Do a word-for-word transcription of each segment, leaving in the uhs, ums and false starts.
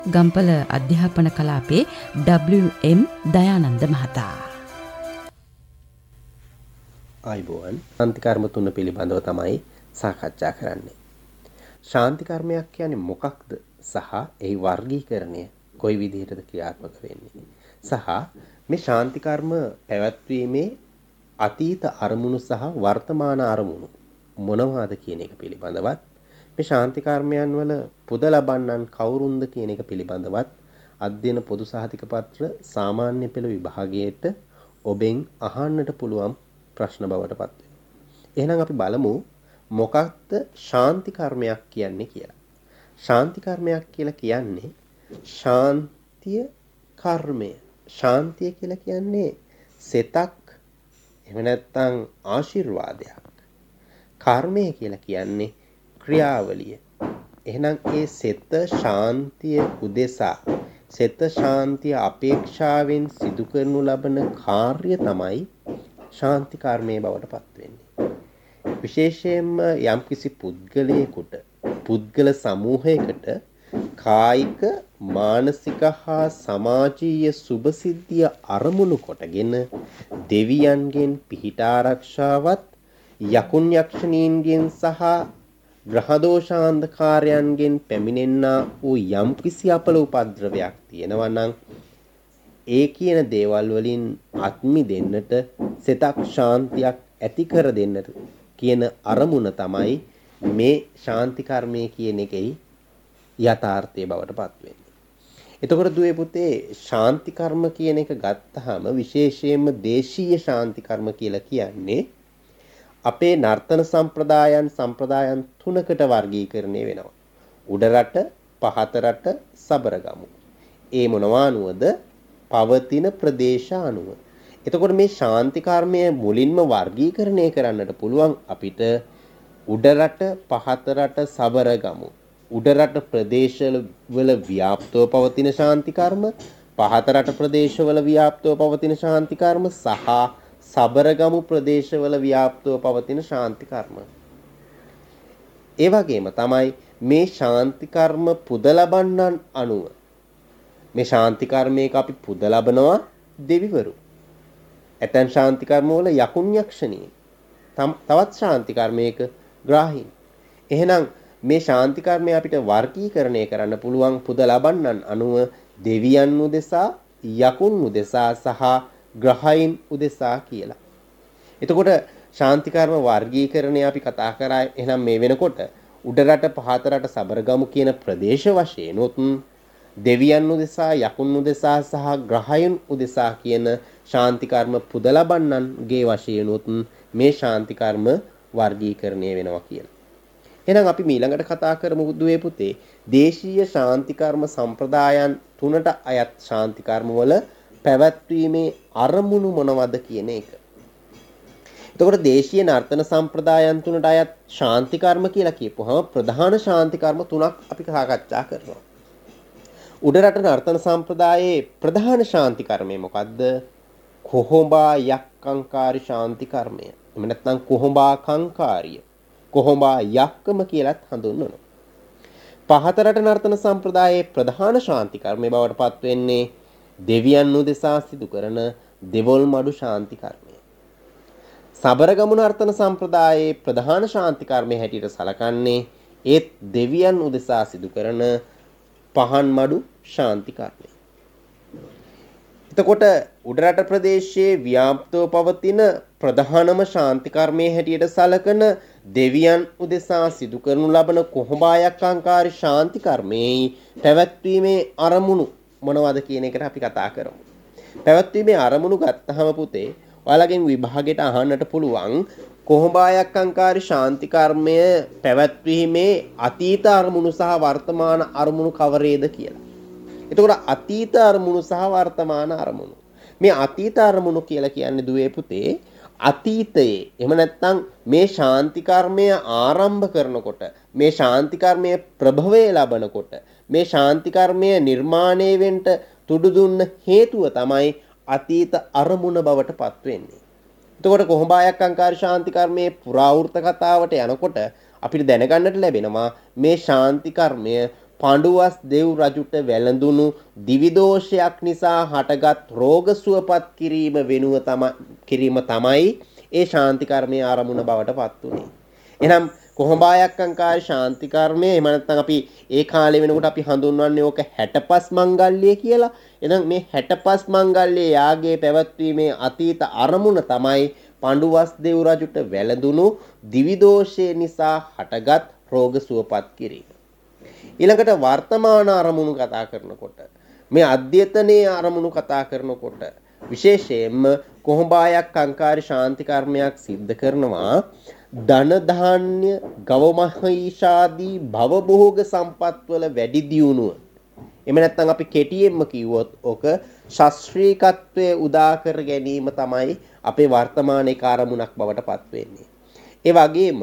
ගම්පල අධ්‍යාපන කලාපේ ඩබ්ලිව් එම් දයානන්ද මහතා. ආයිබෝවන් ශාන්ති කර්ම තුන පිළිබඳව තමයි සාකච්ඡා කරන්නේ. ශාන්ති කර්මයක් කියන්නේ මොකක්ද සහ එහි වර්ගීකරණය කොයි විදිහටද ක්‍රියාත්මක වෙන්නේ සහ මේ ශාන්ති කර්ම පැවැත්වීමේ අතීත අරමුණු සහ වර්තමාන අරමුණු මොනවාද කියන එක පිළිබඳවත් මේ ශාන්ති කර්මයන් වල පුද ලබන්නන් කවුරුන්ද කියන එක පිළිබඳවත් අධ්‍යයන පොදු සහතික පත්‍ර සාමාන්‍ය පෙළ විභාගයට ඔබෙන් අහන්නට පුළුවන් ප්‍රශ්න බවට පත් වෙනවා. එහෙනම් අපි බලමු මොකක්ද ශාන්ති කර්මයක් කියන්නේ කියලා. ශාන්ති කර්මයක් කියලා කියන්නේ ශාන්තිය කර්මය. ශාන්තිය කියලා කියන්නේ සෙතක් එහෙම නැත්නම් ආශිර්වාදයක්. කර්මය කියලා කියන්නේ ක්‍රියාවලිය. එහෙනම් ඒ සෙත ශාන්තිය උදෙසා සෙත ශාන්තිය අපේක්ෂාවෙන් සිදු කරනු ලබන කාර්ය තමයි ශාන්ති කර්මයේ බවට පත් වෙන්නේ. විශේෂයෙන්ම යම්කිසි පුද්ගලයෙකුට පුද්ගල සමූහයකට කායික මානසික හා සමාජීය සුභසිද්ධිය අරමුණු කොටගෙන දෙවියන්ගෙන් පිහිට ආරක්ෂාවත් යකුන් යක්ෂණීන්ගෙන් සහ ග්‍රහ දෝෂාන්ධකාරයන්ගෙන් පැමිණෙන්නා වූ යම්කිසි අපල උපද්‍රවයක් තියෙනවා නම් ඒ කියන දේවල් වලින් අත්මි දෙන්නට සිතක් ශාන්තියක් ඇති කර දෙන්නට කියන අරමුණ තමයි මේ ශාන්ති කර්මය කියන එකේ යථාර්ථය බවට පත් වෙන්නේ. එතකොට දුවේ පුතේ ශාන්ති කර්ම කියන එක ගත්තාම විශේෂයෙන්ම දේශීය ශාන්ති කර්ම කියලා කියන්නේ අපේ නර්තන සම්ප්‍රදායන් සම්ප්‍රදායන් තුනකට වර්ගීකරණය වෙනවා. උඩ රට, පහත රට, සබරගමු. ඒ මොනවා අනුවද? පවතින ප්‍රදේශ අනුව. එතකොට මේ ශාන්ති කර්මය මුලින්ම වර්ගීකරණය කරන්නට පුළුවන් අපිට උඩ රට, පහත රට, සබරගමු. උඩ රට ප්‍රදේශවල ව්‍යාප්තව පවතින ශාන්ති කර්ම, පහත රට ප්‍රදේශවල ව්‍යාප්තව පවතින ශාන්ති කර්ම සහ සබරගමු ප්‍රදේශවල ව්‍යාප්තව පවතින ශාන්ති කර්ම. ඒ වගේම තමයි මේ ශාන්ති කර්ම පුද ලබන්නන් අනුව මේ ශාන්ති කර්මයක අපි පුද ලබනවා දෙවිවරු. ඇතැම් ශාන්ති කර්ම වල යකුන් යක්ෂණී. තවත් ශාන්ති කර්මයක ග්‍රාහීන්. එහෙනම් මේ ශාන්ති කර්මය අපිට වර්ගීකරණය කරන්න පුළුවන් පුද ලබන්නන් අනුව දෙවියන් උදෙසා, යකුන් උදෙසා සහ ග්‍රහයින් උදෙසා කියලා. එතකොට ශාන්ති කර්ම වර්ගීකරණය අපි කතා කරා. එහෙනම් මේ වෙනකොට උඩ රට, පහත රට, සබරගමු කියන ප්‍රදේශ වශයෙන් උත් දෙවියන් උදෙසා, යකුන් උදෙසා සහ ග්‍රහයන් උදෙසා කියන ශාන්ති කර්ම පුද ලබන්නන්ගේ වශයෙන් උත් මේ ශාන්ති කර්ම වර්ගීකරණය වෙනවා කියලා. එහෙනම් අපි ඊළඟට කතා කරමු දුවේ පුතේ දේශීය ශාන්ති කර්ම සම්ප්‍රදායන් තුනට අයත් ශාන්ති කර්ම වල පැවැත්වීමේ අරමුණු මොනවද කියන එක. එතකොට දේශීය නර්තන සම්ප්‍රදායන් තුනට අයත් ශාන්ති කර්ම කියලා කියපුවහම ප්‍රධාන ශාන්ති කර්ම තුනක් අපි සාකච්ඡා කරනවා. උඩ රට නර්තන සම්ප්‍රදායේ ප්‍රධාන ශාන්ති කර්මය මොකද්ද? කොහොඹා යක්කංකාරී ශාන්ති කර්මය. එහෙම නැත්නම් කොහොඹා කංකාරිය. කොහොඹා යක්කම කියලත් හඳුන්වනවා. පහත රට නර්තන සම්ප්‍රදායේ ප්‍රධාන ශාන්ති කර්මය බවට පත් වෙන්නේ දෙවියන් උදෙසා සිදු කරන දෙවොල් මඩු ශාන්ති කර්මය. සබරගමු නර්තන සම්ප්‍රදායේ ප්‍රධාන ශාන්ති කර්මය හැටියට සලකන්නේ ඒත් දෙවියන් උදෙසා සිදු කරන පහන් මඩු ශාන්ති කර්මය. එතකොට උඩරට ප්‍රදේශයේ ව්‍යාප්තව පවතින ප්‍රධානම ශාන්ති කර්මයේ හැටියට සලකන දෙවියන් උදෙසා සිදු කරනු ලබන කොහොඹායක් අංකාරී ශාන්ති කර්මයේ පැවැත්වීමේ අරමුණු මොනවද කියන එකට අපි කතා කරමු. පැවැත්වීමේ අරමුණු ගත්තහම පුතේ ඔයාලගෙන් විභාගයට අහන්නට පුළුවන් කොහොඹායක් අංකාරී ශාන්ති කර්මය පැවැත්වීමේ අතීත අරමුණු සහ වර්තමාන අරමුණු කවරේද කියලා. එතකොට අතීත අරමුණු සහ වර්තමාන අරමුණු. මේ අතීත අරමුණු කියලා කියන්නේ දුවේ පුතේ අතීතයේ එහෙම නැත්නම් මේ ශාන්ති කර්මය ආරම්භ කරනකොට මේ ශාන්ති කර්මය ප්‍රභවය ලබනකොට මේ ශාන්ති කර්මය නිර්මාණය වෙන්න තුඩු දුන්න හේතුව තමයි අතීත අරමුණ බවට පත් වෙන්නේ. එතකොට කොහොඹායක් අංකාරී ශාන්ති කර්මයේ පුරාවෘත කතාවට යනකොට අපිට දැනගන්නට ලැබෙනවා මේ ශාන්ති කර්මය පඬුවස් දෙව් රජුට වැළඳුණු දිවිදෝෂයක් නිසා හටගත් රෝග සුවපත් කිරීම වෙනුව තමයි කිරීම තමයි ඒ ශාන්ති කර්මයේ ආරමුණ බවට පත් උනේ. එහෙනම් කොහොඹායක් අංකාරී ශාන්ති කර්මය එහෙම නැත්නම් අපි ඒ කාලේ වෙනකොට අපි හඳුන්වන්නේ ඕක හැටපස් මංගල්‍ය කියලා. එහෙනම් මේ හැටපස් මංගල්‍ය යාගයේ පැවැත්වීමේ අතීත අරමුණ තමයි පඬුවස් දෙව් රජුට වැළඳුණු දිවිදෝෂය නිසා හටගත් රෝග සුවපත් කිරීම. ඊළඟට වර්තමාන අරමුණු කතා කරනකොට මේ අධ්‍යතනයේ අරමුණු කතා කරනකොට විශේෂයෙන්ම කොහොඹායක් අංකාරී ශාන්ති කර්මයක් සිද්ධ කරනවා ධන ධාන්‍ය ගව මහීෂාදී භවභෝග සම්පත් වල වැඩි දියුණුව. එහෙම නැත්නම් අපි කෙටියෙන්ම කිව්වොත් ඔක ශාස්ත්‍රීයත්වයේ උදා කර ගැනීම තමයි අපේ වර්තමානයේ කාර්මුණක් බවට පත් වෙන්නේ. ඒ වගේම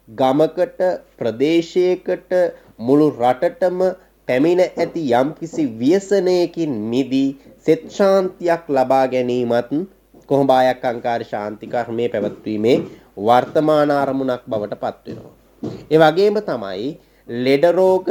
ගමකට ප්‍රදේශයකට මුළු රටටම පැමිණ ඇති යම්කිසි ව්‍යසනයකින් මිදී සෙත් ශාන්තියක් ලබා ගැනීමත් කොහොඹායක් අංකාරී ශාන්ති කර්මයේ පැවැත්වීමේ වර්තමාන අරමුණක් බවට පත් වෙනවා. ඒ වගේම තමයි ලෙඩ රෝග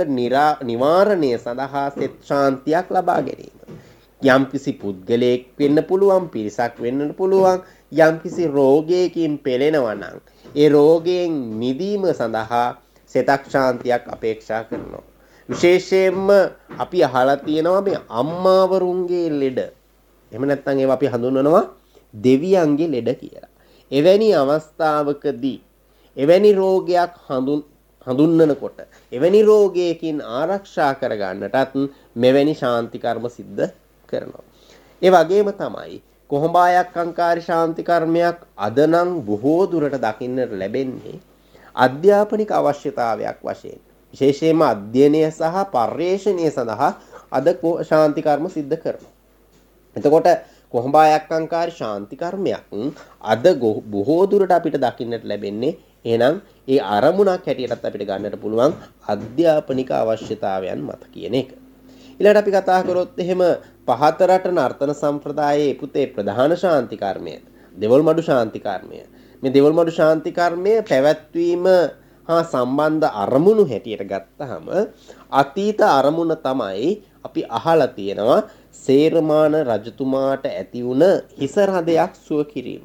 නිවාරණය සඳහා සෙත් ශාන්තියක් ලබා ගැනීම. යම්කිසි පුද්ගලයෙක් වෙන්න පුළුවන්, පිරිසක් වෙන්න පුළුවන්, යම්කිසි රෝගයකින් පෙළෙනවා නම් ඒ රෝගයෙන් මිදීම සඳහා සෙතක් ශාන්තියක් අපේක්ෂා කරනවා. විශේෂයෙන්ම අපි අහලා තියෙනවා මේ අම්මාවරුන්ගේ ලෙඩ. එහෙම නැත්නම් ඒවා අපි හඳුන්වනවා දෙවියන්ගේ ලෙඩ කියලා. එවැනි අවස්ථාවකදී එවැනි රෝගයක් හඳුන් හඳුන්වනකොට එවැනි රෝගයකින් ආරක්ෂා කරගන්නටත් මෙවැනි ශාන්ති කර්ම සිද්ධ කරනවා. ඒ වගේම තමයි කොහොඹායක් අංකාරී ශාන්ති කර්මයක් අද නම් බොහෝ දුරට දකින්නට ලැබෙන්නේ අධ්‍යාපනික අවශ්‍යතාවයක් වශයෙන්. විශේෂයෙන්ම අධ්‍යයනය සහ පර්යේෂණය සඳහා අද ශාන්ති කර්ම සිද්ධ කරනවා. එතකොට කොහොඹායක් අංකාරී ශාන්ති කර්මයක් අද බොහෝ දුරට අපිට දකින්නට ලැබෙන්නේ එහෙනම් ඒ අරමුණක් හැටියටත් අපිට ගන්නට පුළුවන් අධ්‍යාපනික අවශ්‍යතාවයන් මත කියන එක. ඊළඟට අපි කතා කරොත් එහෙම පහත රට නර්තන සම්ප්‍රදායේ පුතේ ප්‍රධාන ශාන්ති කර්මය දෙවොල්මඩු ශාන්ති කර්මය. මේ දෙවොල්මඩු ශාන්ති කර්මය පැවැත්වීම හා සම්බන්ධ අරමුණු හැටියට ගත්තාම අතීත අරමුණ තමයි අපි අහලා තියෙනවා සේරමාන රජතුමාට ඇති වුණ හිස රදයක් සුව කිරීම.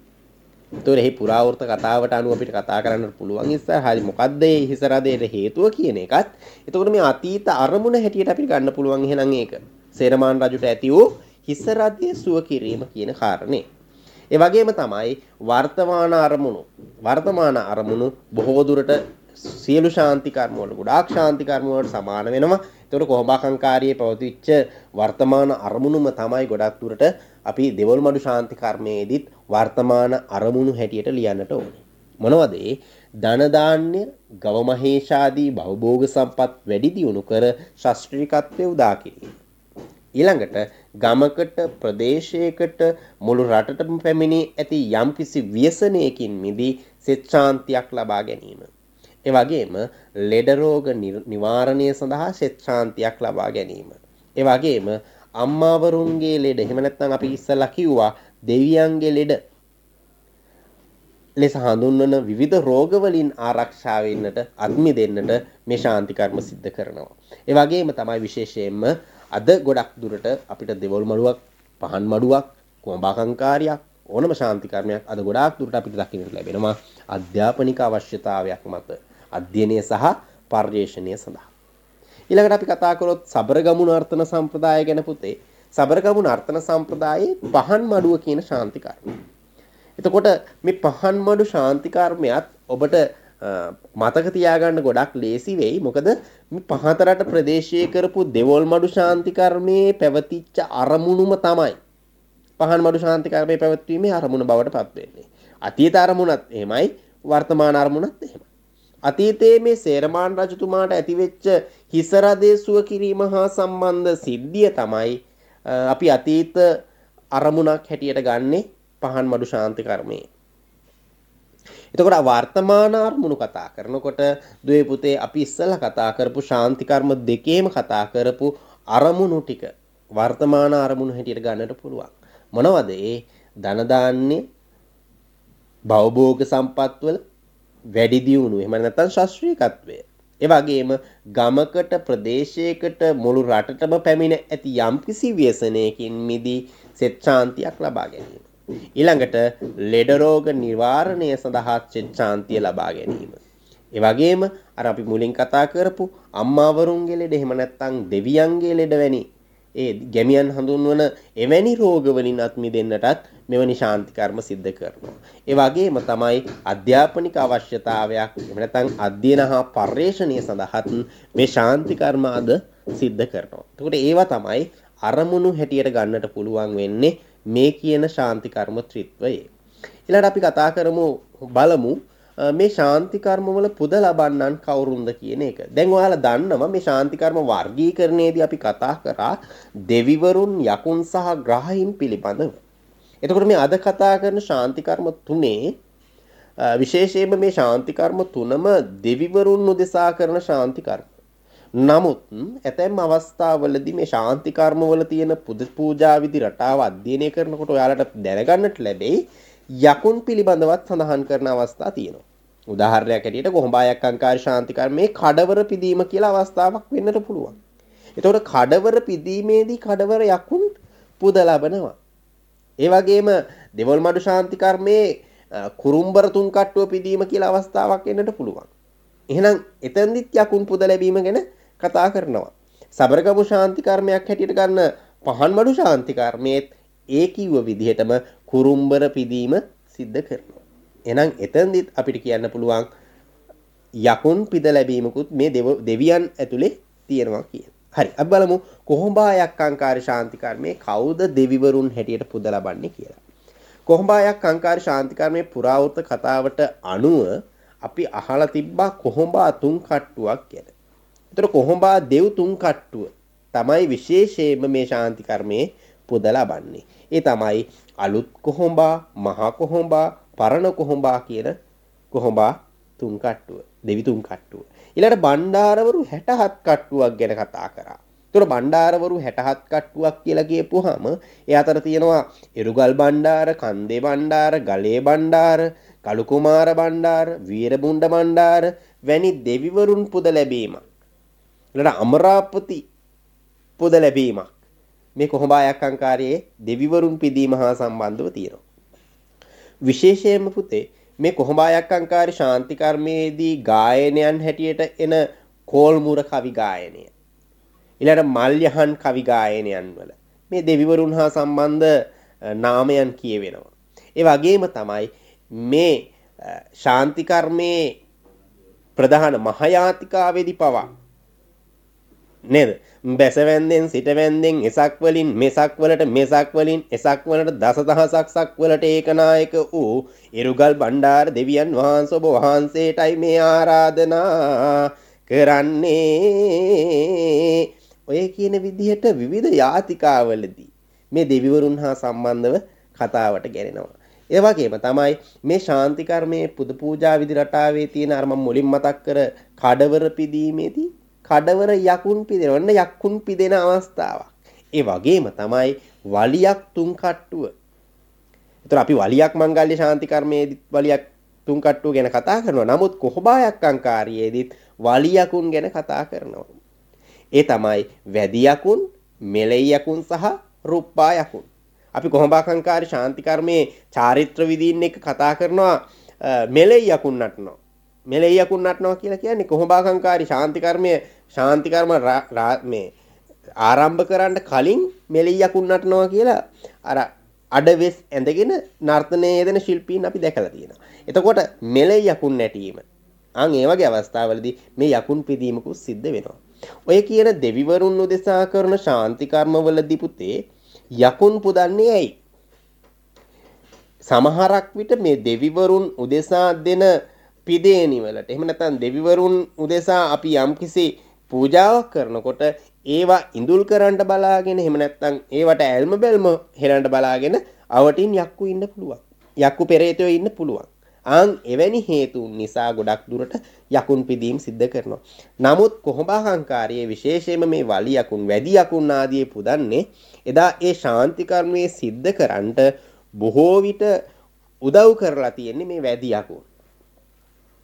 ඒතොර එහි පුරාවෘත්ත කතාවට අනුව අපිට කතා කරන්න පුළුවන් ඉස්සරහදී මොකද්ද මේ හිස රදයට හේතුව කියන එකත්. එතකොට මේ අතීත අරමුණ හැටියට අපිට ගන්න පුළුවන් එහෙනම් ඒක. සේරමාන රජුට ඇති වූ හිස රදයේ සුව කිරීම කියන කාරණේ. ඒ වගේම තමයි වර්තමාන අරමුණු. වර්තමාන අරමුණු බොහෝ දුරට සියලු ශාන්ති කර්ම වල ගොඩාක් ශාන්ති කර්ම වලට සමාන වෙනවා. ඒතකොට කොහොඹාකංකාරියේ පවතිච්ච වර්තමාන අරමුණුම තමයි ගොඩක් දුරට අපි දෙවොල්මඩු ශාන්ති කර්මයේදීත් වර්තමාන අරමුණු හැටියට ලියන්නට ඕනේ. මොනවද ඒ? ධන ධාන්‍ය, ගව මහේෂාදී භවභෝග සම්පත් වැඩි දියුණු කර ශාස්ත්‍රීයත්වයේ උදා කිරීම. ඊළඟට ගමකට ප්‍රදේශයකට මුළු රටටම පැමිණි ඇති යම්කිසි ව්‍යසනයකින් මිදී සෙත් ශාන්තියක් ලබා ගැනීම. ඒ වගේම ලෙඩ රෝග නිවාරණය සඳහා සෙත් ශාන්තියක් ලබා ගැනීම. ඒ වගේම අම්මාවරුන්ගේ ලෙඩ එහෙම නැත්නම් අපි ඉස්සලා කිව්වා දෙවියන්ගේ ලෙඩ ලෙස හඳුන්වන විවිධ රෝග වලින් ආරක්ෂා වෙන්නට අත්මි දෙන්නට මේ ශාන්ති කර්ම සිද්ධ කරනවා. ඒ වගේම තමයි විශේෂයෙන්ම අද ගොඩක් දුරට අපිට දෙවොල් මඩුවක්, පහන් මඩුවක්, කොඹාකංකාරියක් ඕනම ශාන්ති කර්මයක් අද ගොඩාක් දුරට අපිට දකින්නට ලැබෙනවා අධ්‍යාපනික අවශ්‍යතාවයක් මත අධ්‍යයනය සහ පර්යේෂණය සඳහා. ඊළඟට අපි කතා කරොත් සබරගමු නර්තන සම්ප්‍රදාය ගැන පුතේ. සබරගමු නර්තන සම්ප්‍රදායේ පහන් මඩුව කියන ශාන්ති කර්මය. එතකොට මේ පහන් මඩු ශාන්ති කර්මයක් ඔබට මතක තියාගන්න ගොඩක් ලේසි වෙයි. මොකද මේ පහත රට ප්‍රදේශයේ කරපු දෙවොල් මඩු ශාන්ති කර්මයේ පැවතිච්ච අරමුණුම තමයි පහන් මඩු ශාන්ති කර්මයේ පැවැත්වීමේ අරමුණ බවට පත් වෙන්නේ. අතීත අරමුණත් එහෙමයි, වර්තමාන අරමුණත් එහෙමයි. අතීතයේ මේ සේරමාන රජතුමාට ඇතිවෙච්ච හිස රදේ සුව කිරීම හා සම්බන්ධ සිද්ධිය තමයි අපි අතීත අරමුණක් හැටියට ගන්නේ පහන් මඩු ශාන්ති කර්මයේ. එතකොට වර්තමාන අරමුණු කතා කරනකොට දුවේ පුතේ අපි ඉස්සෙල්ලා කතා කරපු ශාන්ති කර්ම දෙකේම කතා කරපු අරමුණු ටික වර්තමාන අරමුණු හැටියට ගන්නට පුළුවන්. මොනවද ඒ? ධන ධාන්‍ය, භවභෝග සම්පත් වල වැඩි දියුණුව. එහෙම නැත්නම් ශාස්ත්‍රීයත්වය. ඒ වගේම ගමකට ප්‍රදේශයකට මුළු රටටම පැමිණ ඇති යම්කිසි ව්‍යසනයකින් මිදී සෙත් ශාන්තියක් ලබා ගැනීම. ඊළඟට ලෙඩ රෝග නිවාරණය සඳහා සෙත් ශාන්තිය ලබා ගැනීම. ඒ වගේම අර අපි මුලින් කතා කරපු අම්මාවරුන්ගේ ලෙඩ එහෙම නැත්නම් දෙවියන්ගේ ලෙඩ වැනි ඒ ගැමියන් හඳුන්වන එවැනි රෝගවලින් අත් මිදෙන්නටත් මෙවැනි ශාන්ති කර්ම සිද්ධ කරනවා. ඒ වගේම තමයි අධ්‍යාපනික අවශ්‍යතාවයක් එහෙම නැත්නම් අධ්‍යයන හා පර්යේෂණය සඳහාත් මේ ශාන්ති කර්ම අද සිද්ධ කරනවා. එතකොට ඒවා තමයි අරමුණු හැටියට ගන්නට පුළුවන් වෙන්නේ මේ කියන ශාන්ති කර්ම ත්‍රිත්වයේ. ඊළඟට අපි කතා කරමු බලමු මේ ශාන්ති කර්ම වල පුද ලබන්නන් කවුරුන්ද කියන එක. දැන් ඔයාලා දන්නවා මේ ශාන්ති කර්ම වර්ගීකරණයේදී අපි කතා කරා දෙවිවරුන් යකුන් සහ ග්‍රහයින් පිළිබඳව. එතකොට මේ අද කතා කරන ශාන්ති කර්ම තුනේ විශේෂයෙන්ම මේ ශාන්ති කර්ම තුනම දෙවිවරුන් උදෙසා කරන ශාන්ති කර්ම. නමුත් ඇතැම් අවස්ථාවලදී මේ ශාන්ති කර්ම වල තියෙන පුද පූජා විදි රටාව අධ්‍යයනය කරනකොට ඔයාලට දැනගන්නට ලැබෙයි යකුන් පිළිබඳවත් සඳහන් කරන අවස්ථා තියෙනවා. උදාහරණයක් ඇටියට කොහොඹායක් අංකාර ශාන්ති කර්මයේ කඩවර පිදීම කියලා අවස්ථාවක් වෙන්නට පුළුවන්. එතකොට කඩවර පිදීමේදී කඩවර යකුන් පුද ලබනවා. ඒ වගේම දෙවොල් මඩු ශාන්ති කර්මයේ කුරුම්බර තුන් කට්ටුව පිදීම කියලා අවස්ථාවක් වෙන්නට පුළුවන්. එහෙනම් එතෙන්දිත් යකුන් පුද ලැබීම ගැන කතා කරනවා. සබරගමු ශාන්ති කර්මයක් හැටියට ගන්න පහන් මඩු ශාන්ති කර්මයේත් ඒ කිව්ව විදිහටම කුරුම්බර පිදීම සිද්ධ කරනවා. එහෙනම් එතෙන්දිත් අපිට කියන්න පුළුවන් යකුන් පිද ලැබීමකුත් මේ දෙවියන් ඇතුලේ තියෙනවා කියන. හරි. අපි බලමු කොහොඹායක් අංකාර ශාන්ති කර්මයේ කවුද දෙවිවරුන් හැටියට පුද ලබන්නේ කියලා. කොහොඹායක් අංකාර ශාන්ති කර්මයේ පුරාවෘත්ත කතාවට අනුව අපි අහලා තිබ්බා කොහොඹා තුන් කට්ටුවක් ගැන. ඒතර කොහොඹා දෙව් තුන් කට්ටුව තමයි විශේෂයෙන්ම මේ ශාන්ති කර්මයේ පුද ලබන්නේ. ඒ තමයි අලුත් කොහොඹා, මහා කොහොඹා, පරණ කොහොඹා කියන කොහොඹා තුන් කට්ටුව, දෙවි තුන් කට්ටුව. ඊළඟට බණ්ඩාරවරු හැටහත් කට්ටුවක් ගැන කතා කරා. ඒතර බණ්ඩාරවරු හැටහත් කට්ටුවක් කියලා කියපුවාම ඒ අතර තියෙනවා එරුගල් බණ්ඩාර, කන්දේ බණ්ඩාර, ගලේ බණ්ඩාර, කලු කුමාර බණ්ඩාර, වීරබුණ්ඩ බණ්ඩාර වැනි දෙවිවරුන් පුද ලැබීමක්. ඊළඟට අමරාපති පුද ලැබීමක්. මේ කොහොඹායක් අංකාරයේ දෙවිවරුන් පිදීම හා සම්බන්ධව තියෙනවා. විශේෂයෙන්ම පුතේ මේ කොහොඹායක් අංකාරී ශාන්ති කර්මයේදී ගායනයන් හැටියට එන කෝල්මුර කවි ගායනය. ඊළඟ මල්යහන් කවි ගායනයන් වල මේ දෙවිවරුන් හා සම්බන්ධ නාමයන් කියවෙනවා. ඒ වගේම තමයි මේ ශාන්ති කර්මයේ ප්‍රධාන මහයාතිකාවේදී පවා නේද? බැසවැන්දෙන් සිටවැන්දෙන් එසක් වලින් මෙසක් වලට මෙසක් වලින් එසක් වලට දසදහසක් සක් වලට ඒකනායක වූ ඉරුගල් බණ්ඩාර දෙවියන් වහන්සේ ඔබ වහන්සේටයි මේ ආරාධනා කරන්නේ. ඔය කියන විදිහට විවිධ යාතිකාවලදී මේ දෙවිවරුන් හා සම්බන්ධව කතාවට ගැනෙනවා. ඒ වගේම තමයි මේ ශාන්ති කර්මයේ පුද පූජා විදි රටාවේ තියෙන අර මම මුලින් මතක් කර කඩවර පිදීමේදී කඩවර යකුන් පිදෙන ඔන්න යකුන් පිදෙන අවස්ථාවක්. ඒ වගේම තමයි වලියක් තුන් කට්ටුව. ඒතර අපි වලියක් මංගල්‍ය ශාන්ති කර්මයේදීත් වලියක් තුන් කට්ටුව ගැන කතා කරනවා. නමුත් කොහොඹායක් අංකාරියේදීත් වලියකුන් ගැන කතා කරනවා. ඒ තමයි වැදි යකුන්, මෙලෙයි යකුන් සහ රුප්පා යකුන්. අපි කොහොඹායක් අංකාරී ශාන්ති කර්මයේ චාරිත්‍ර විදීන් එක කතා කරනවා මෙලෙයි යකුන් නටනවා. මෙලෙයි යකුන් නටනවා කියලා කියන්නේ කොහොඹායක් අංකාරී ශාන්ති කර්මයේ ශාන්ති කර්ම මේ ආරම්භ කරන්න කලින් මෙලෙයි යකුන් නටනවා කියලා අර අඩවෙස් ඇඳගෙන නර්තනයේ යෙදෙන ශිල්පීන් අපි දැකලා තියෙනවා. එතකොට මෙලෙයි යකුන් නැටීම අන් ඒ වගේ අවස්ථාවලදී මේ යකුන් පිදීමකුත් සිද්ධ වෙනවා. ඔය කියන දෙවිවරුන් උදෙසා කරන ශාන්ති කර්මවලදී පුතේ යකුන් පුදන්නේ ඇයි? සමහරක් විට මේ දෙවිවරුන් උදෙසා දෙන පිදේනි වලට එහෙම නැත්නම් දෙවිවරුන් උදෙසා අපි යම්කිසි පූජාවක් කරනකොට ඒවා ඉඳුල් කරන්න බලාගෙන එහෙම නැත්නම් ඒවට ඇල්ම බැල්ම හෙලන්න බලාගෙන අවටින් යක්කු ඉන්න පුළුවන්. යක්කු පෙරේතයෝ ඉන්න පුළුවන්. ආන් එවැනි හේතුන් නිසා ගොඩක් දුරට යකුන් පිදීම් සිද්ධ කරනවා. නමුත් කොහොඹාහංකාරයේ විශේෂයෙන්ම මේ වලි යකුන්, වැදි යකුන් ආදී පුදන්නේ එදා ඒ ශාන්ති කර්මයේ සිද්ධ කරන්නට බොහෝ විට උදව් කරලා තියෙන්නේ මේ වැදි යකුන්.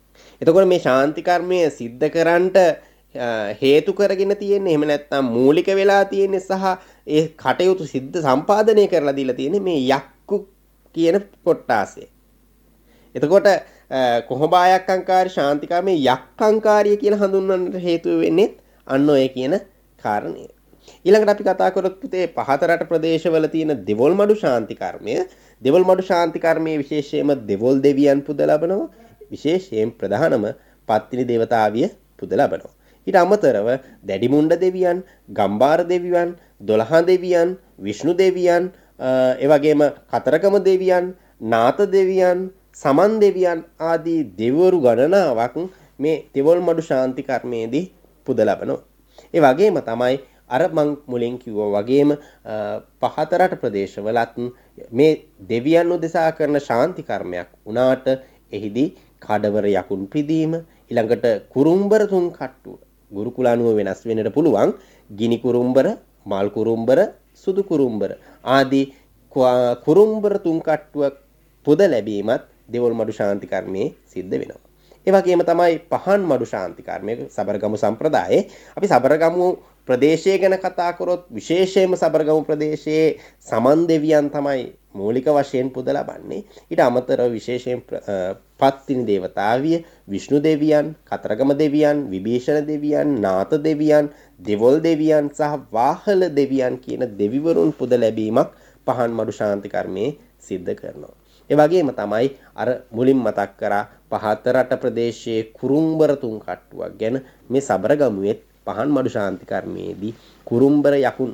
එතකොට මේ ශාන්ති කර්මය සිද්ධ කරන්නට හේතු කරගෙන තියෙන්නේ එහෙම නැත්නම් මූලික වෙලා තියෙන්නේ සහ ඒ කටයුතු සිද්ධ සම්පාදනය කරලා දීලා තියෙන්නේ මේ යක්කු කියන කොටාසය. එතකොට කොහොඹායක්කංකාරී ශාන්ති කර්මයේ යක්කංකාරිය කියලා හඳුන්වන්නට හේතු වෙන්නේ අන්න ඔය කියන කාරණය. ඊළඟට අපි කතා කරොත් පුතේ පහත රට ප්‍රදේශවල තියෙන දෙවොල් මඩු ශාන්ති කර්මය. දෙවොල් මඩු ශාන්ති කර්මයේ විශේෂයෙන්ම දෙවොල් දෙවියන් පුද ලබනවා. විශේෂයෙන් ප්‍රධානම පත්තිනි දේවතාවිය පුද ලබනවා. ඊට අමතරව දැඩිමුණ්ඩ දෙවියන්, ගම්බාර දෙවියන්, දොළහ දෙවියන්, විෂ්ණු දෙවියන්, ඒ වගේම කතරගම දෙවියන්, නාත දෙවියන්, සමන් දෙවියන් ආදී දෙවිවරු ගණනාවක් මේ දෙවොල් මඩු ශාන්ති කර්මයේදී පුද ලබනවා. ඒ වගේම තමයි අර මං මුලින් කිව්වා වගේම පහත රට ප්‍රදේශවලත් මේ දෙවියන් උදෙසා කරන ශාන්ති කර්මයක් වුණාට එහිදී කඩවර යකුන් පිදීම, ඊළඟට කුරුම්බර තුන් කට්ටුව ගුරුකුල අනුව වෙනස් වෙන්නට පුළුවන්. ගිනි කුරුම්බර, මල් කුරුම්බර, සුදු කුරුම්බර ආදී කුරුම්බර තුන් කට්ටුවක් පුද ලැබීමත් දෙවොල් මඩු ශාන්ති කර්මයේ සිද්ධ වෙනවා. ඒ වගේම තමයි පහන් මඩු ශාන්ති කර්මය සබරගමු සම්ප්‍රදායේ. අපි සබරගමු ප්‍රදේශය ගැන කතා කරොත් විශේෂයෙන්ම සබරගමු ප්‍රදේශයේ සමන් දෙවියන් තමයි මූලික වශයෙන් පුද ලබන්නේ. ඊට අමතරව විශේෂයෙන් පත්තිනි දේවතාවිය, විෂ්ණු දෙවියන්, කතරගම දෙවියන්, විභීෂණ දෙවියන්, නාත දෙවියන්, දෙවොල් දෙවියන් සහ වාහල දෙවියන් කියන දෙවිවරුන් පුද ලැබීමක් පහන් මඩු ශාන්ති කර්මයේ සිද්ධ කරනවා. ඒ වගේම තමයි අර මුලින් මතක් කරා පහත රට ප්‍රදේශයේ කුරුම්බර තුන් කට්ටුවක් ගැන මේ සබරගමුවේ පහන් මඩු ශාන්ති කර්මයේදී කුරුම්බර යකුන්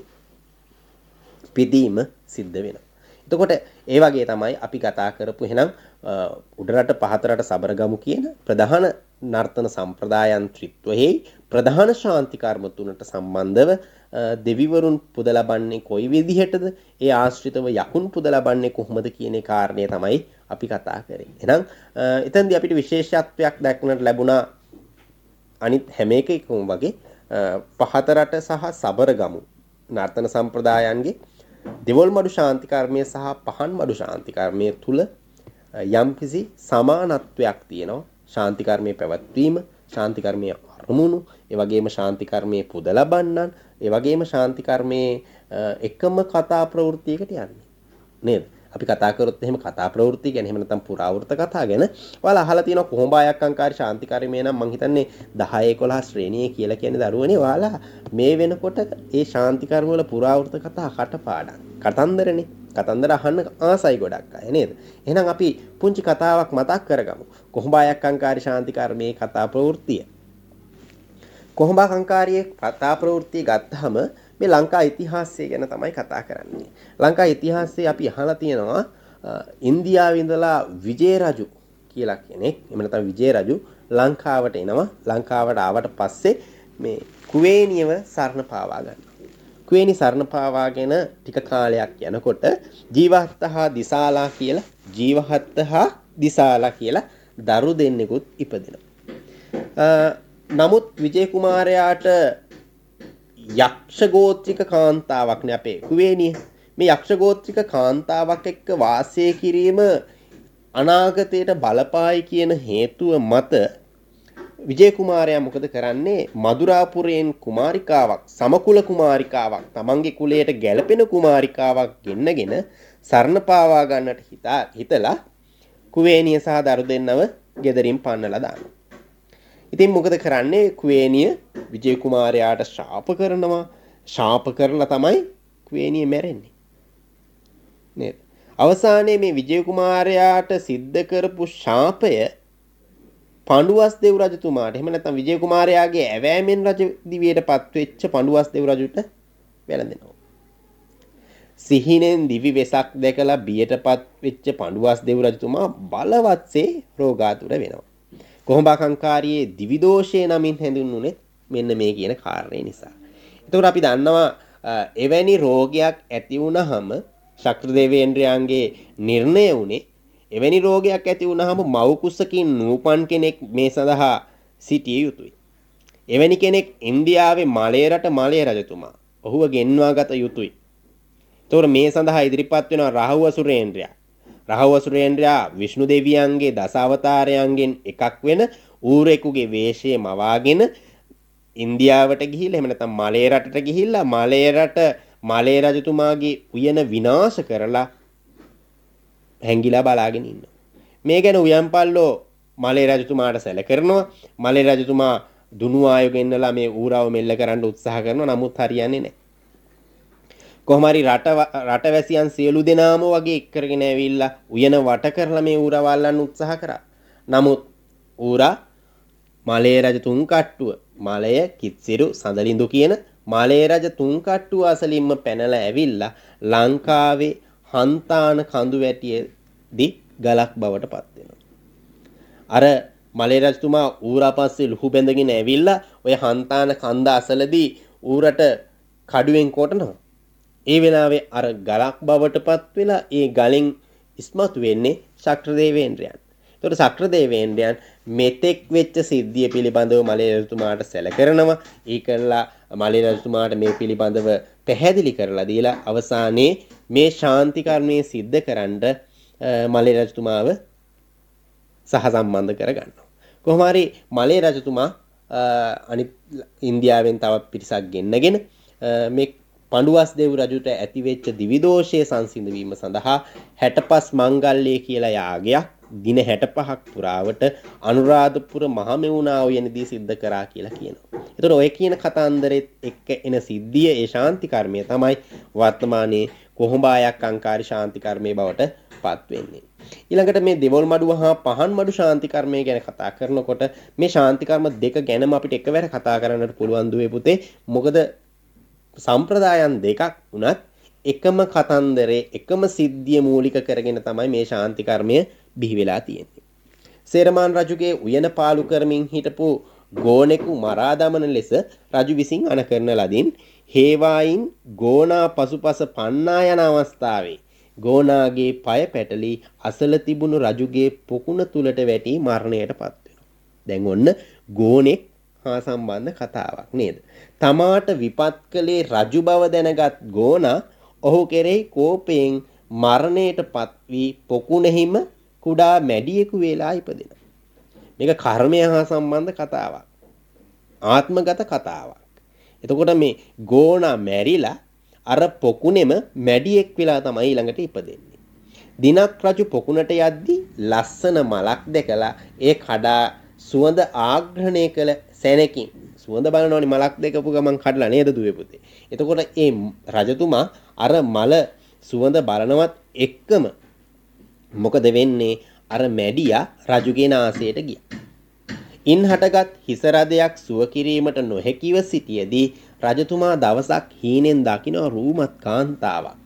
පිදීම සිද්ධ වෙනවා. එතකොට ඒ වගේ තමයි අපි කතා කරපු එහෙනම් උඩරට පහත රට සබරගමු කියන ප්‍රධාන නර්තන සම්ප්‍රදායන් ත්‍රිත්වයේ ප්‍රධාන ශාන්ති කර්ම තුනට සම්බන්ධව දෙවිවරුන් පුද ලබන්නේ කොයි විදිහටද, ඒ ආශ්‍රිතව යකුන් පුද ලබන්නේ කොහොමද කියන කාරණය තමයි අපි කතා කරේ. එහෙනම් එතෙන්දී අපිට විශේෂත්වයක් දක්නට ලැබුණා අනිත් හැම එකකම වගේ පහත රට සහ සබරගමු නර්තන සම්ප්‍රදායන්ගේ දෙවොල් මඩු ශාන්ති කර්මය සහ පහන් මඩු ශාන්ති කර්මය තුල යම්කිසි සමානත්වයක් තියෙනවා. ශාන්ති කර්මයේ පැවැත්වීම, ශාන්ති කර්මයේ අරමුණු, ඒ වගේම ශාන්ති කර්මයේ පුද ලබන්නන්, ඒ වගේම ශාන්ති කර්මයේ එකම කතා ප්‍රවෘත්තියකට යන්නේ නේද? අපි කතා කරොත් එහෙම කතා ප්‍රවෘත්ති ගැන, එහෙම නැත්නම් පුරාවෘත්ත කතා ගැන ඔයාලා අහලා තියෙනවා කොහොඹායක්කංකාරී ශාන්ති කර්මය නම් මං හිතන්නේ දහ එකොළහ ශ්‍රේණියේ කියලා කියන්නේ දරුවනේ. ඔයාලා මේ වෙනකොට ඒ ශාන්ති කර්ම වල පුරාවෘත්ත කතා කටපාඩම් කතන්දරනේ. කතන්දර අහන්න ආසයි ගොඩක් අය නේද? එහෙනම් අපි පුංචි කතාවක් මතක් කරගමු. කොහොඹායක්කංකාරී ශාන්ති කර්මයේ කතා ප්‍රවෘත්තිය. කොහොඹායක්කංකාරී කතා ප්‍රවෘත්තිය ගත්තාම මේ ලංකා ඉතිහාසය ගැන තමයි කතා කරන්නේ. ලංකා ඉතිහාසයේ අපි අහලා තියෙනවා ඉන්දියාවේ ඉඳලා විජය රජු කියලා කෙනෙක්, එහෙම නැත්නම් විජය රජු ලංකාවට එනවා. ලංකාවට ආවට පස්සේ මේ කුවේණියව සරණ පාවා ගන්නවා. කුවේණි සරණ පාවාගෙන ටික කාලයක් යනකොට ජීවහත්ත හා දිසාලා කියලා ජීවහත්ත හා දිසාලා කියලා දරු දෙන්නෙකුත් ඉපදිනවා. නමුත් විජය කුමාරයාට යක්ෂ ගෝත්‍රික කාන්තාවක් නේ අපේ කුවේණිය. මේ යක්ෂ ගෝත්‍රික කාන්තාවක් එක්ක වාසය කිරීම අනාගතයට බලපායි කියන හේතුව මත විජය කුමාරයා මොකද කරන්නේ? මදුරාපුරයෙන් කුමාරිකාවක්, සමකුල කුමාරිකාවක්, තමන්ගේ කුලයට ගැළපෙන කුමාරිකාවක් ගෙන්නගෙන සරණ පාවා ගන්නට හිතා හිතලා කුවේණිය සහ දරු දෙන්නව ගෙදරින් පන්නලා දානවා. ඉතින් මොකද කරන්නේ? කුවේණිය විජය කුමාරයාට ශාප කරනවා. ශාප කරලා තමයි කුවේණිය මැරෙන්නේ නේද? අවසානයේ මේ විජය කුමාරයාට සිද්ධ කරපු ශාපය පඬුවස් දෙව් රජතුමාට, එහෙම නැත්නම් විජය කුමාරයාගේ ඇවෑමෙන් රජ දිවියට පත්වෙච්ච පඬුවස් දෙව් රජුට වැළඳෙනවා. සිහිනෙන් දිවි වෙසක් දැකලා බියටපත් වෙච්ච පඬුවස් දෙව් රජතුමා බලවත්සේ රෝගාතුර වෙනවා. කොහොඹාකංකාරියේ දිවි දෝෂය නමින් හැඳින්වුනේ මෙන්න මේ කියන කාරණේ නිසා. එතකොට අපි දන්නවා එවැනි රෝගයක් ඇති වුණාම ශක්‍ර දේවේන්ද්‍රයන්ගේ නිර්ණය උනේ එවැනි රෝගයක් ඇති වුණාම මව් කුසකින් නූපන් කෙනෙක් මේ සඳහා සිටිය යුතුයි. එවැනි කෙනෙක් ඉන්දියාවේ මලය රට මලය රජතුමා. ඔහුව ගෙන්වා ගත යුතුයි. එතකොට මේ සඳහා ඉදිරිපත් වෙනවා රාහු අසුරේන්ද්‍රයා. රාහු අසුරේන්ද්‍රයා විෂ්ණු දෙවියන්ගේ දස අවතාරයන්ගෙන් එකක් වෙන ඌරෙකුගේ වේශය මවාගෙන ඉන්දියාවට ගිහිල්ලා එහෙම නැත්නම් මලේ රටට ගිහිල්ලා මලේ රට මලේ රජතුමාගේ උයන විනාශ කරලා හැංගිලා බලාගෙන ඉන්නවා. මේ ගැන උයන්පල්ලෝ මලේ රජතුමාට සැල කරනවා. මලේ රජතුමා දුනු ආයෝග එන්නලා මේ ඌරාව මෙල්ල කරන්න උත්සාහ කරනවා. නමුත් හරියන්නේ නැහැ. කොහොම හරි රට රටවැසියන් සියලු දෙනාම වගේ එක් කරගෙන ඇවිල්ලා උයන වට කරලා මේ ඌරාව අල්ලන්න උත්සාහ කරා. නමුත් ඌරා මලේ රජ තුන් කට්ටුව මලය කිත්සිරු සඳලින්දු කියන මලේ රජ තුන් කට්ටුව අසලින්ම පැනලා ඇවිල්ලා ලංකාවේ හන්තාන කඳු වැටියේදී ගලක් බවට පත් වෙනවා. අර මලේ රජතුමා ඌරා පස්සේ ලුහු බැඳගෙන ඇවිල්ලා ඔය හන්තාන කන්ද අසලදී ඌරට කඩුවෙන් කොටනවා. ඒ වෙලාවේ අර ගලක් බවට පත් වෙලා ඒ ගලෙන් ඉස්මතු වෙන්නේ ශක්‍රදේවේන්ද්‍රයන්. ඒතකොට ශක්‍රදේවේන්ද්‍රයන් මෙතෙක් වෙච්ච සිද්ධිය පිළිබඳව මලේ රජතුමාට සැල කරනවා. ඒකලා මලේ රජතුමාට මේ පිළිබඳව පැහැදිලි කරලා දීලා අවසානයේ මේ ශාන්ති කර්මයේ සිද්ධ කරන්න මලේ රජතුමාව සහසම්බන්ධ කරගන්නවා. කොහොම හරි මලේ රජතුමා අනිත් ඉන්දියාවෙන් තවත් පිරිසක් ගෙන්නගෙන මේ පඬුවස් දෙව් රජුට ඇතිවෙච්ච දිවිදෝෂයේ සංසිඳවීම සඳහා හැටපස් මංගල්‍ය කියලා යාගයක් දින හැටපහක් පුරාවට අනුරාධපුර මහමෙවුනා උයනදී සිද්ධ කරා කියලා කියනවා. ඒතර ඔය කියන කතාන්දරෙත් එක්ක එන සිද්ධිය ඒ ශාන්ති කර්මය තමයි වර්තමානයේ කොහොඹායක් අංකාරි ශාන්ති කර්මයේ බවට පත් වෙන්නේ. ඊළඟට මේ දෙවොල් මඩුව හා පහන් මඩු ශාන්ති කර්මය ගැන කතා කරනකොට මේ ශාන්ති කර්ම දෙක ගැනම අපිට එකවර කතා කරන්නට පුළුවන් දුවේ පුතේ. මොකද සම්ප්‍රදායන් දෙකක් වුණත් එකම කතන්දරේ එකම සිද්ධිය මූලික කරගෙන තමයි මේ ශාන්ති කර්මය බිහි වෙලා තියෙන්නේ. සේරමාන් රජුගේ උයන පාලු කරමින් හිටපු ගෝනෙකු මරා දමන ලෙස රජු විසින් අණ කරන ලදින් හේවායින් ගෝනා පසුපස පන්නා යන අවස්ථාවේ ගෝනාගේ পায় පැටලි අසල තිබුණු රජුගේ පොකුණ තුලට වැටි මරණයටපත් වෙනවා. දැන් ඔන්න ගෝනෙක් හා සම්බන්ධ කතාවක් නේද? තමාට විපත් කළේ රජු බව දැනගත් ගෝනා ඔහු කෙරෙහි කෝපයෙන් මරණයටපත් වී පොකුණෙහිම කුඩා මැඩියෙකු වෙලා ඉපදෙනවා. මේක කර්මය හා සම්බන්ධ කතාවක්. ආත්මගත කතාවක්. එතකොට මේ ගෝනා මැරිලා අර පොකුණෙම මැඩියෙක් වෙලා තමයි ඊළඟට ඉපදෙන්නේ. දිනක් රජු පොකුණට යද්දී ලස්සන මලක් දැකලා ඒ කඩා සුවඳ ආග්‍රහණය කළ සැනකින් සුවඳ බලනවනේ මලක් දැකපු ගමන් කඩලා නේද දුවේ පුතේ. එතකොට ඒ රජතුමා අර මල සුවඳ බලනවත් එක්කම මොකද වෙන්නේ? අර මැඩියා රජුගේ නාසයට ගියා. ඉන් හටගත් හිස රදයක් සුව කිරීමට නොහැකිව සිටියේදී රජතුමා දවසක් හීනෙන් දකින රූමත් කාන්තාවක්.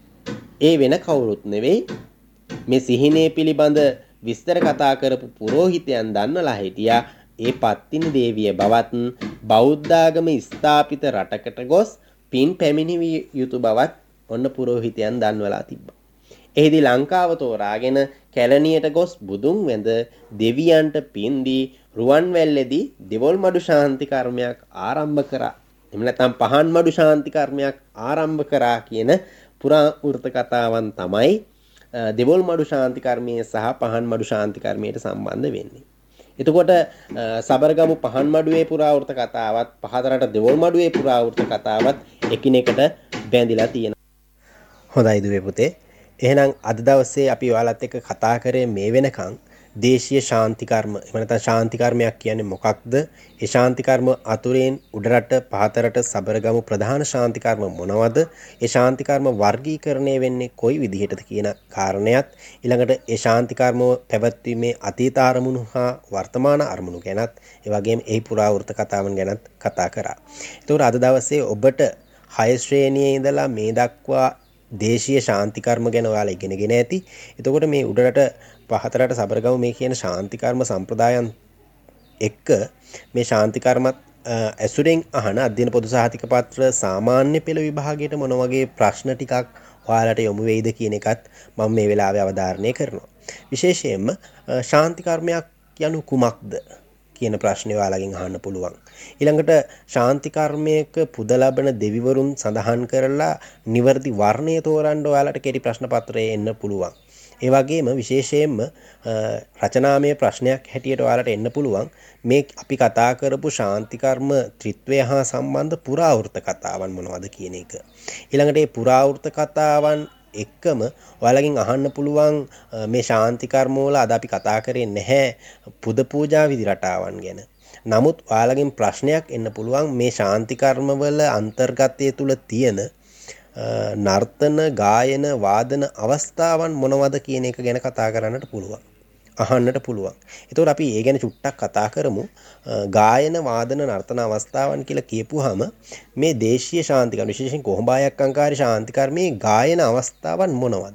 ඒ වෙන කවුරුත් නෙවෙයි මේ සිහිනේ පිළිබඳ විස්තර කතා කරපු පුරෝහිතයන් දන්නලා හිටියා. ඒ පත්තිනි දේවිය බවත් බෞද්ධාගම ස්ථාපිත රටකට ගොස් පින් පැමිණිවිය යුතු බවත් ඔන්න පුරෝහිතයන් දන්වලා තිබ්බා. එහිදී ලංකාව තෝරාගෙන කැලණියට ගොස් බුදුන් වැඳ දෙවියන්ට පින් දී රුවන්වැල්ලේදී දෙවොල් මඩු ශාන්ති කර්මයක් ආරම්භ කරා. එහෙම නැත්නම් පහන් මඩු ශාන්ති කර්මයක් ආරම්භ කරා කියන පුරාවෘත කතාවන් තමයි දෙවොල් මඩු ශාන්ති කර්මයේ සහ පහන් මඩු ශාන්ති කර්මයට සම්බන්ධ වෙන්නේ. එතකොට සබරගමු පහන් මඩුවේ පුරාවෘත කතාවත් පහතරට දෙවොල් මඩුවේ පුරාවෘත කතාවත් එකිනෙකට බැඳිලා තියෙනවා. හොඳයි දුවේ පුතේ. එහෙනම් අද දවසේ අපි ඔයාලත් එක්ක කතා කරේ මේ වෙනකන් දේශීය ශාන්ති කර්ම. එහෙම නැත්නම් ශාන්ති කර්මයක් කියන්නේ මොකක්ද? ඒ ශාන්ති කර්ම අතුරෙන් උඩරට පහතරට සබරගමු ප්‍රධාන ශාන්ති කර්ම මොනවද? ඒ ශාන්ති කර්ම වර්ගීකරණය වෙන්නේ කොයි විදිහටද කියන කාරණයක්. ඊළඟට ඒ ශාන්ති කර්ම පැවැත්වීමේ අතීත අරමුණු හා වර්තමාන අරමුණු ගැනත් ඒ වගේම එහි පුරාවෘත කතාවන් ගැනත් කතා කරා. ඒතකොට අද දවසේ ඔබට හය ශ්‍රේණියේ ඉඳලා මේ දක්වා දේශීය ශාන්ති කර්ම ගැන ඔයාලා ඉගෙනගෙන ඇති. එතකොට මේ උඩරට පහතරට සබරගමු මේ කියන ශාන්ති කර්ම සම්ප්‍රදායන් එක්ක මේ ශාන්ති කර්මත් ඇසුරෙන් අහන අධ්‍යයන පොදු සහතික පත්‍ර සාමාන්‍ය පෙළ විභාගයට මොන වගේ ප්‍රශ්න ටිකක් ඔයාලට යොමු වෙයිද කියන එකත් මම මේ වෙලාවේ අවධාරණය කරනවා. විශේෂයෙන්ම ශාන්ති කර්මයක් යනු කුමක්ද කියන ප්‍රශ්නේ ඔයාලගෙන් අහන්න පුළුවන්. ඊළඟට ශාන්ති කර්මයක පුද ලබන දෙවිවරුන් සඳහන් කරලා නිවර්දි වර්ණය තෝරන්න ඔයාලට කෙටි ප්‍රශ්න පත්‍රයේ එන්න පුළුවන්. ඒ වගේම විශේෂයෙන්ම රචනාමය ප්‍රශ්නයක් හැටියට ඔයාලට එන්න පුළුවන් මේ අපි කතා කරපු ශාන්ති කර්ම ත්‍රිත්වය හා සම්බන්ධ පුරාවෘත්ත කතාවන් මොනවද කියන එක. ඊළඟට මේ පුරාවෘත්ත කතාවන් එක්කම ඔයාලගෙන් අහන්න පුළුවන් මේ ශාන්ති කර්ම වල අද අපි කතා කරේ නැහැ පුද පූජා විදි රටාවන් ගැන. නමුත් ඔයාලගෙන් ප්‍රශ්නයක් එන්න පුළුවන් මේ ශාන්ති කර්ම වල අන්තර්ගතය තුල තියෙන නර්තන ගායන වාදන අවස්ථාවන් මොනවද කියන එක ගැන කතා කරන්නට පුළුවන්. අහන්නට පුළුවන්. එතකොට අපි ඒ ගැන චුට්ටක් කතා කරමු. ගායන වාදන නර්තන අවස්ථාවන් කියලා කියපුවාම මේ දේශීය ශාන්ති කර්ම විශේෂයෙන් කොහොඹායක් අංකාරී ශාන්ති කර්මයේ ගායන අවස්ථාවන් මොනවද?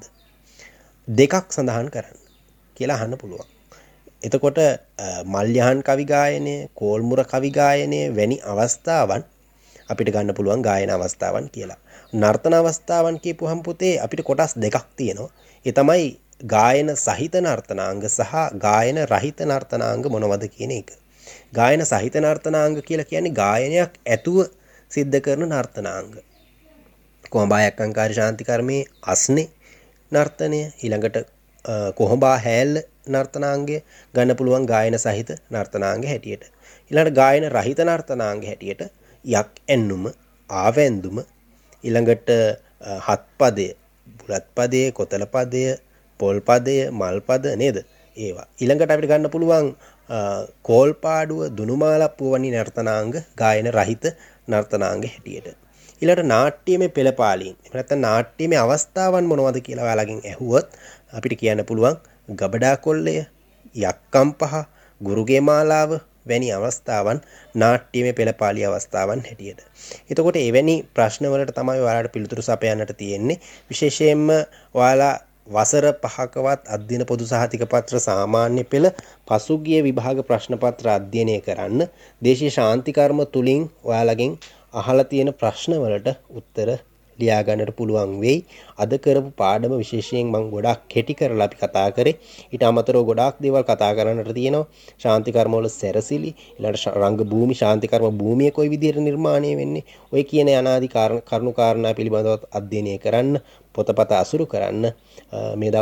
දෙකක් සඳහන් කරන්න කියලා අහන්න පුළුවන්. එතකොට මල්යහන් කවි ගායනය, කෝල්මුර කවි ගායනය වැනි අවස්ථාවන් අපිට ගන්න පුළුවන් ගායන අවස්ථාවන් කියලා. නර්තන අවස්ථාවන් කියපුවහම පුතේ අපිට කොටස් දෙකක් තියෙනවා. ඒ තමයි ගායන සහිත නර්තනාංග සහ ගායන රහිත නර්තනාංග මොනවද කියන එක. ගායන සහිත නර්තනාංග කියලා කියන්නේ ගායනයක් ඇතුව සිද්ධ කරන නර්තනාංග. කොහොඹායක් අංකාරී ශාන්ති කර්මයේ අස්නේ නර්තනය ඊළඟට කොහොඹා හැල්ල නර්තනාංගය ගන්න පුළුවන් ගායන සහිත නර්තනාංග හැටියට. ඊළඟට ගායන රහිත නර්තනාංග හැටියට යක් ඇන්නුම, ආවැන්දුම, ඊළඟට හත්පදය, බුලත් පදය, කොතල පදය, පොල් පදය, මල් පද නේද? ඒවා. ඊළඟට අපිට ගන්න පුළුවන් කෝල් පාඩුව, දුනුමාලප්පුව වැනි නර්තනාංග ගායන රහිත නර්තනාංග හැටියට. ඊළඟට නාට්‍යමය පෙළපාලීම්. එහෙම නැත්නම් නාට්‍යමය අවස්ථාවන් මොනවද කියලා ඔයාලගෙන් ඇහුවොත් අපිට කියන්න පුළුවන් ගබඩා කොල්ලය, යක්කම්පහ, ගුරුගේ මාලාව වැනි අවස්ථාවන් නාට්‍යමය පෙළපාලී අවස්ථාවන් හැටියට. එතකොට එවැනි ප්‍රශ්න වලට තමයි ඔයාලට පිළිතුරු සපයන්නට තියෙන්නේ. විශේෂයෙන්ම ඔයාලා වසර පහකවත් අධ්‍යයන පොදු සහතික පත්‍ර සාමාන්‍ය පෙළ පසුගිය විභාග ප්‍රශ්න පත්‍ර අධ්‍යයනය කරන්න දේශීය ශාන්ති කර්ම තුලින් ඔයාලගෙන් අහලා තියෙන ප්‍රශ්න වලට උත්තර ලියා ගන්නට පුළුවන් වෙයි. අද කරපු පාඩම විශේෂයෙන් මම ගොඩාක් කෙටි කරලා අපි කතා කරේ. ඊට අමතරව ගොඩාක් දේවල් කතා කරන්නට තියෙනවා. ශාන්ති කර්ම වල සැරසිලි, ඊළඟට රංග භූමි ශාන්ති කර්ම භූමිය කොයි විදිහට නිර්මාණය වෙන්නේ, ඔය කියන අනාදි කරුණු කාරණා පිළිබඳව අධ්‍යයනය කරන්න, පොතපත අසුරු කරන්න මේ